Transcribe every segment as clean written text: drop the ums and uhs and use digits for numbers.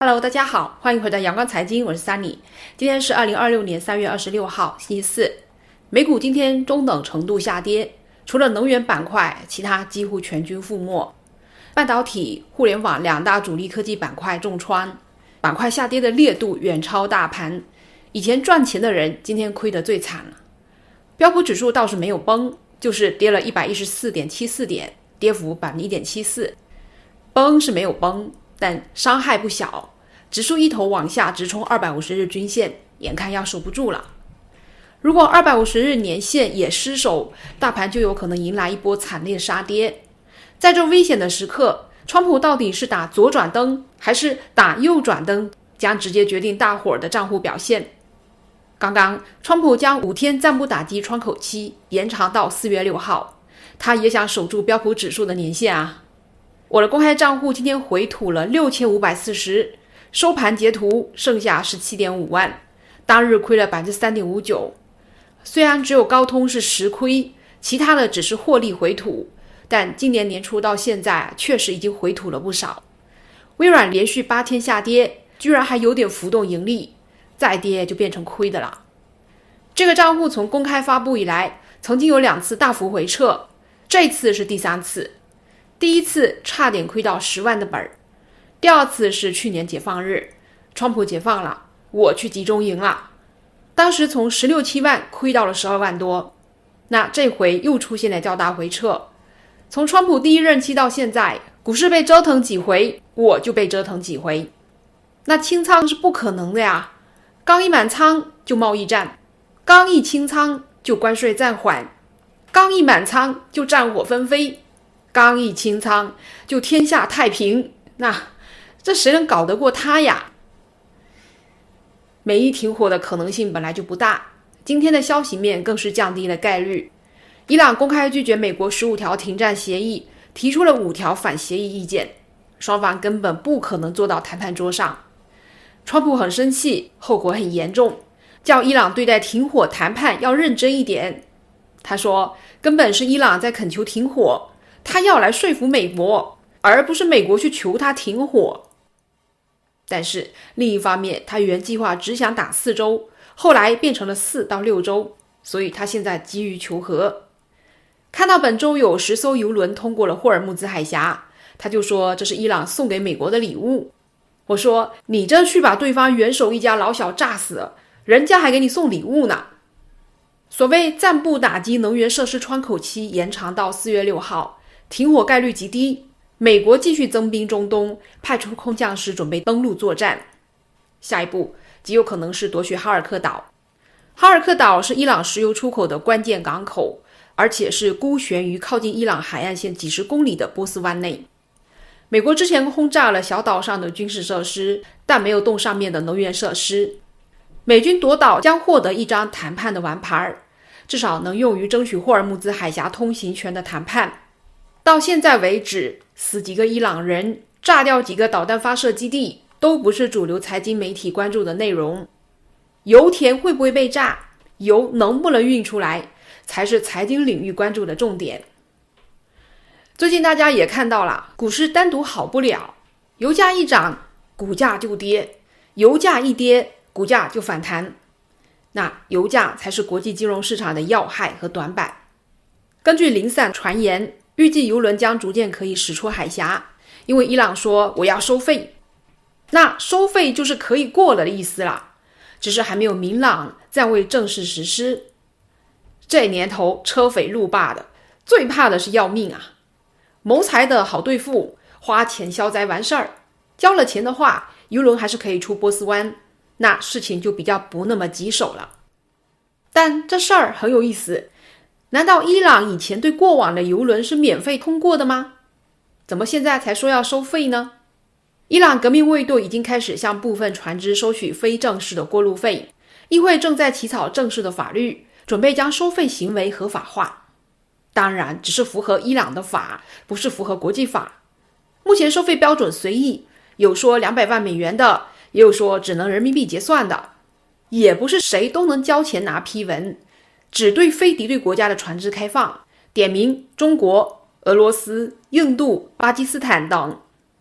Hello， 大家好，欢迎回到阳光财经，我是 Sunny。今天是2026年3月26号，星期四。美股今天中等程度下跌，除了能源板块，其他几乎全军覆没。半导体、互联网两大主力科技板块重创，板块下跌的烈度远超大盘。以前赚钱的人今天亏得最惨了。标普指数倒是没有崩，就是跌了 114.74 点，跌幅 1.74%。崩是没有崩，但伤害不小，指数一头往下直冲250日均线，眼看要守不住了。如果250日年线也失守，大盘就有可能迎来一波惨烈杀跌。在这危险的时刻，川普到底是打左转灯还是打右转灯，将直接决定大伙儿的账户表现。刚刚川普将5天暂不打击窗口期延长到4月6号，他也想守住标普指数的年线啊。我的公开账户今天回吐了6540，收盘截图剩下 17.5 万，当日亏了 3.59%。虽然只有高通是实亏，其他的只是获利回吐，但今年年初到现在确实已经回吐了不少。微软连续8天下跌，居然还有点浮动盈利，再跌就变成亏的了。这个账户从公开发布以来，曾经有2次大幅回撤，这次是第3次。第一次差点亏到10万的本，第二次是去年解放日，川普解放了，我去集中营了，当时从16、17万亏到了12万多。那这回又出现了较大回撤，从川普第一任期到现在，股市被折腾几回，我就被折腾几回。那清仓是不可能的呀，刚一满仓就贸易战，刚一清仓就关税暂缓，刚一满仓就战火纷飞，刚一清仓就天下太平，那这谁能搞得过他呀？美伊停火的可能性本来就不大，今天的消息面更是降低了概率。伊朗公开拒绝美国15条停战协议，提出了5条反协议意见，双方根本不可能坐到谈判桌上。川普很生气，后果很严重，叫伊朗对待停火谈判要认真一点。他说根本是伊朗在恳求停火，他要来说服美国，而不是美国去求他停火。但是另一方面，他原计划只想打4周，后来变成了4到6周，所以他现在急于求和。看到本周有10艘油轮通过了霍尔木兹海峡，他就说这是伊朗送给美国的礼物。我说你这去把对方元首一家老小炸死，人家还给你送礼物呢。所谓暂不打击能源设施窗口期延长到4月6号，停火概率极低，美国继续增兵中东，派出空降师准备登陆作战。下一步极有可能是夺取哈尔克岛。哈尔克岛是伊朗石油出口的关键港口，而且是孤悬于靠近伊朗海岸线几十公里的波斯湾内。美国之前轰炸了小岛上的军事设施，但没有动上面的能源设施。美军夺岛将获得一张谈判的完牌，至少能用于争取霍尔木兹海峡通行权的谈判。到现在为止，死几个伊朗人，炸掉几个导弹发射基地，都不是主流财经媒体关注的内容。油田会不会被炸，油能不能运出来，才是财经领域关注的重点。最近大家也看到了，股市单独好不了，油价一涨，股价就跌，油价一跌，股价就反弹。那油价才是国际金融市场的要害和短板。根据零散传言，预计油轮将逐渐可以驶出海峡，因为伊朗说我要收费。那收费就是可以过了的意思了，只是还没有明朗，暂未正式实施。这年头车匪路霸的，最怕的是要命啊！谋财的好对付，花钱消灾完事儿，交了钱的话，油轮还是可以出波斯湾，那事情就比较不那么棘手了。但这事儿很有意思，难道伊朗以前对过往的油轮是免费通过的吗？怎么现在才说要收费呢？伊朗革命卫队已经开始向部分船只收取非正式的过路费，议会正在起草正式的法律，准备将收费行为合法化。当然只是符合伊朗的法，不是符合国际法。目前收费标准随意，有说200万美元的，也有说只能人民币结算的，也不是谁都能交钱拿批文，只对非敌对国家的船只开放，点名中国、俄罗斯、印度、巴基斯坦等。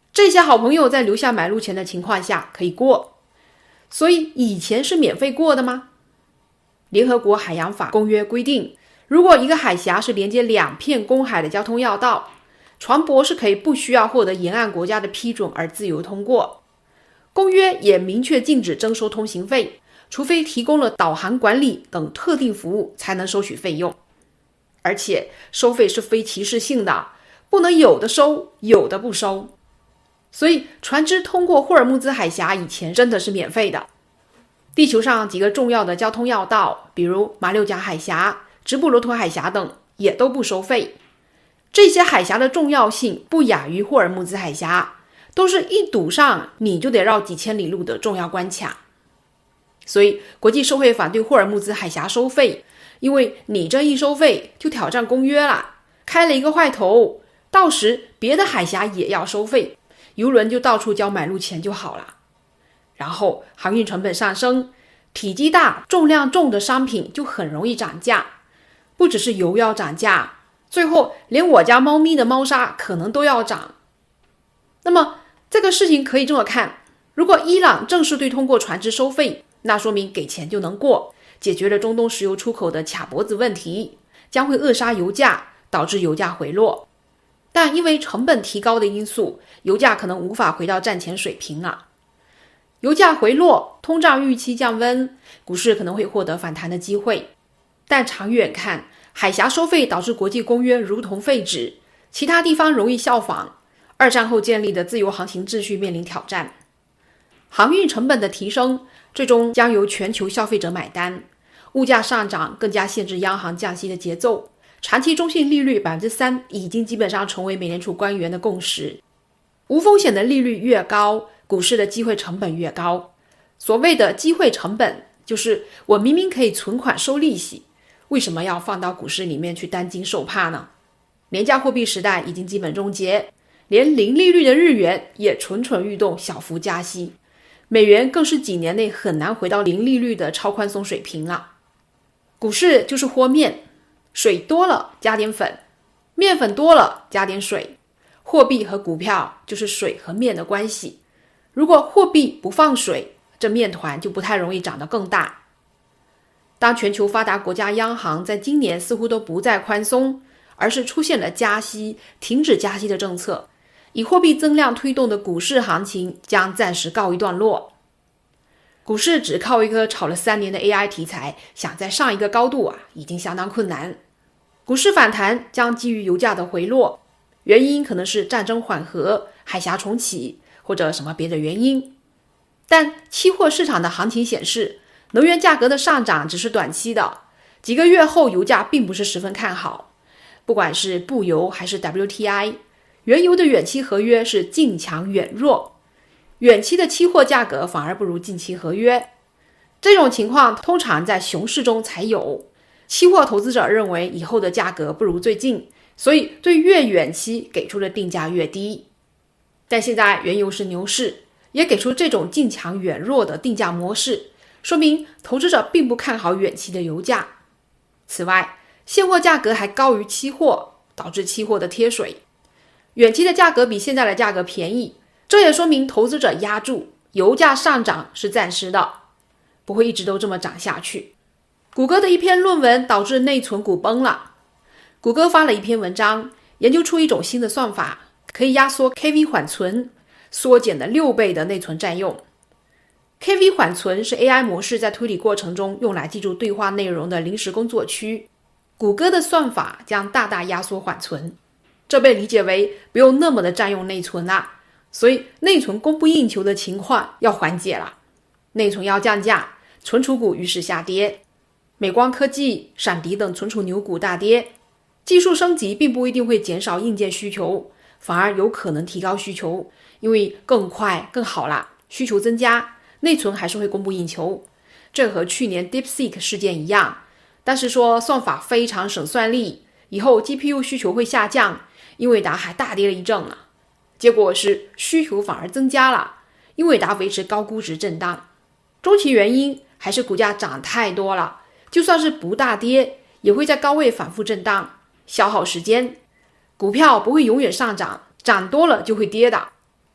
这些好朋友在留下买路钱的情况下可以过。所以以前是免费过的吗？联合国海洋法公约规定，如果一个海峡是连接2片公海的交通要道，船舶是可以不需要获得沿岸国家的批准而自由通过。公约也明确禁止征收通行费，除非提供了导航管理等特定服务才能收取费用。而且收费是非歧视性的，不能有的收，有的不收。所以船只通过霍尔木兹海峡以前真的是免费的。地球上几个重要的交通要道，比如马六甲海峡、直布罗陀海峡等，也都不收费。这些海峡的重要性不亚于霍尔木兹海峡，都是一堵上你就得绕几千里路的重要关卡。所以国际社会反对霍尔木兹海峡收费，因为你这一收费就挑战公约了，开了一个坏头，到时别的海峡也要收费，邮轮就到处交买路钱就好了。然后航运成本上升，体积大、重量重的商品就很容易涨价，不只是油要涨价，最后连我家猫咪的猫砂可能都要涨。那么这个事情可以这么看，如果伊朗正式对通过船只收费，那说明给钱就能过，解决了中东石油出口的卡脖子问题，将会扼杀油价，导致油价回落。但因为成本提高的因素，油价可能无法回到战前水平了。油价回落，通胀预期降温，股市可能会获得反弹的机会。但长远看，海峡收费导致国际公约如同废纸，其他地方容易效仿，二战后建立的自由航行秩序面临挑战。航运成本的提升，最终将由全球消费者买单，物价上涨更加限制央行降息的节奏，长期中性利率 3% 已经基本上成为美联储官员的共识。无风险的利率越高，股市的机会成本越高。所谓的机会成本，就是我明明可以存款收利息，为什么要放到股市里面去担惊受怕呢？廉价货币时代已经基本终结，连零利率的日元也蠢蠢欲动，小幅加息，美元更是几年内很难回到零利率的超宽松水平了。股市就是和面，水多了加点粉，面粉多了加点水，货币和股票就是水和面的关系。如果货币不放水，这面团就不太容易长得更大。当全球发达国家央行在今年似乎都不再宽松，而是出现了加息、停止加息的政策，以货币增量推动的股市行情将暂时告一段落。股市只靠一个炒了3年的 AI 题材，想再上一个高度已经相当困难。股市反弹将基于油价的回落，原因可能是战争缓和、海峡重启或者什么别的原因。但期货市场的行情显示，能源价格的上涨只是短期的，几个月后油价并不是十分看好。不管是布油还是 WTI， 原油的远期合约是近强远弱，远期的期货价格反而不如近期合约。这种情况通常在熊市中才有，期货投资者认为以后的价格不如最近，所以对越远期给出的定价越低。但现在原油是牛市，也给出这种近强远弱的定价模式，说明投资者并不看好远期的油价。此外，现货价格还高于期货，导致期货的贴水，远期的价格比现在的价格便宜，这也说明投资者压住，油价上涨是暂时的，不会一直都这么涨下去。谷歌的一篇论文导致内存股崩了。谷歌发了一篇文章，研究出一种新的算法，可以压缩 KV 缓存，缩减了6倍的内存占用。KV 缓存是 AI 模式在推理过程中用来记住对话内容的临时工作区，谷歌的算法将大大压缩缓存，这被理解为不用那么的占用内存了，所以内存供不应求的情况要缓解了，内存要降价，存储股于是下跌。美光科技、闪迪等存储牛股大跌。技术升级并不一定会减少硬件需求，反而有可能提高需求，因为更快更好啦，需求增加，内存还是会供不应求。这和去年 DeepSeek 事件一样，但是说算法非常省算力，以后 GPU 需求会下降，英伟达还大跌了一阵了。结果是需求反而增加了，英伟达维持高估值震荡。终其原因还是股价涨太多了，就算是不大跌，也会在高位反复震荡，消耗时间。股票不会永远上涨，涨多了就会跌的。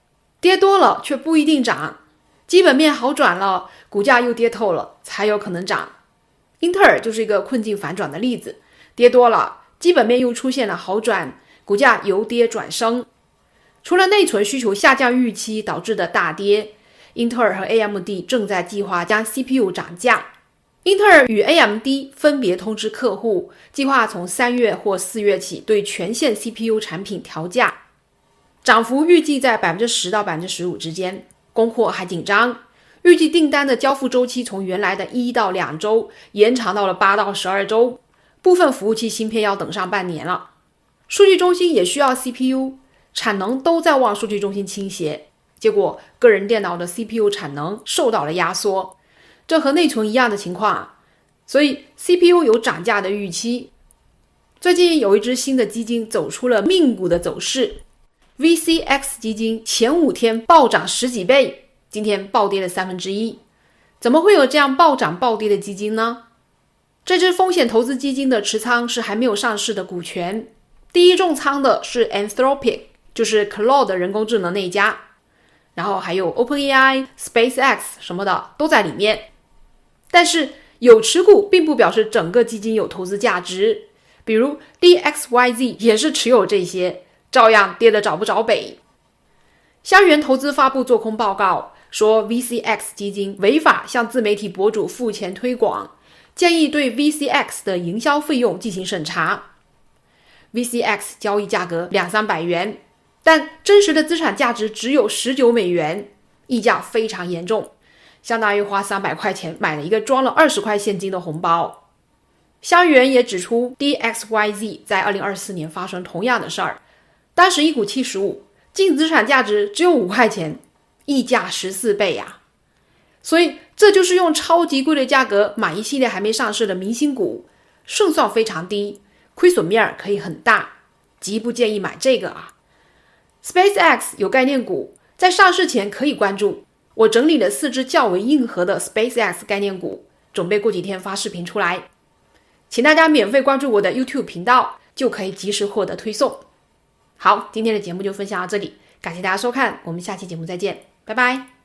跌多了却不一定涨，基本面好转了，股价又跌透了，才有可能涨。英特尔就是一个困境反转的例子，跌多了，基本面又出现了好转，股价由跌转升。除了内存需求下降预期导致的大跌，英特尔和 AMD 正在计划将 CPU 涨价。英特尔与 AMD 分别通知客户，计划从3月或4月起对全线 CPU 产品调价，涨幅预计在 10% 到 15% 之间，供货还紧张，预计订单的交付周期从原来的1到2周延长到了8到12周，部分服务器芯片要等上半年了。数据中心也需要 CPU， 产能都在往数据中心倾斜，结果个人电脑的 CPU 产能受到了压缩，这和内存一样的情况，所以 CPU 有涨价的预期。最近有一只新的基金走出了命股的走势， VCX 基金前5天暴涨10几倍，今天暴跌了1/3。怎么会有这样暴涨暴跌的基金呢？这支风险投资基金的持仓是还没有上市的股权，第一重仓的是 Anthropic， 就是 Claude 人工智能那一家，然后还有 OpenAI、SpaceX 什么的都在里面。但是有持股并不表示整个基金有投资价值，比如 DXYZ 也是持有这些，照样跌得找不着北。香园投资发布做空报告，说 VCX 基金违法向自媒体博主付钱推广，建议对 VCX 的营销费用进行审查。VCX 交易价格200-300元，但真实的资产价值只有19美元，溢价非常严重，相当于花300块钱买了一个装了20块现金的红包。香园也指出 DXYZ 在2024年发生同样的事儿，当时1股75，净资产价值只有5块钱，溢价14倍呀。所以这就是用超级贵的价格买一系列还没上市的明星股，胜算非常低，亏损面可以很大，极不建议买这个啊。SpaceX 有概念股，在上市前可以关注，我整理了4只较为硬核的 SpaceX 概念股，准备过几天发视频出来，请大家免费关注我的 YouTube 频道，就可以及时获得推送。好，今天的节目就分享到这里，感谢大家收看，我们下期节目再见，拜拜。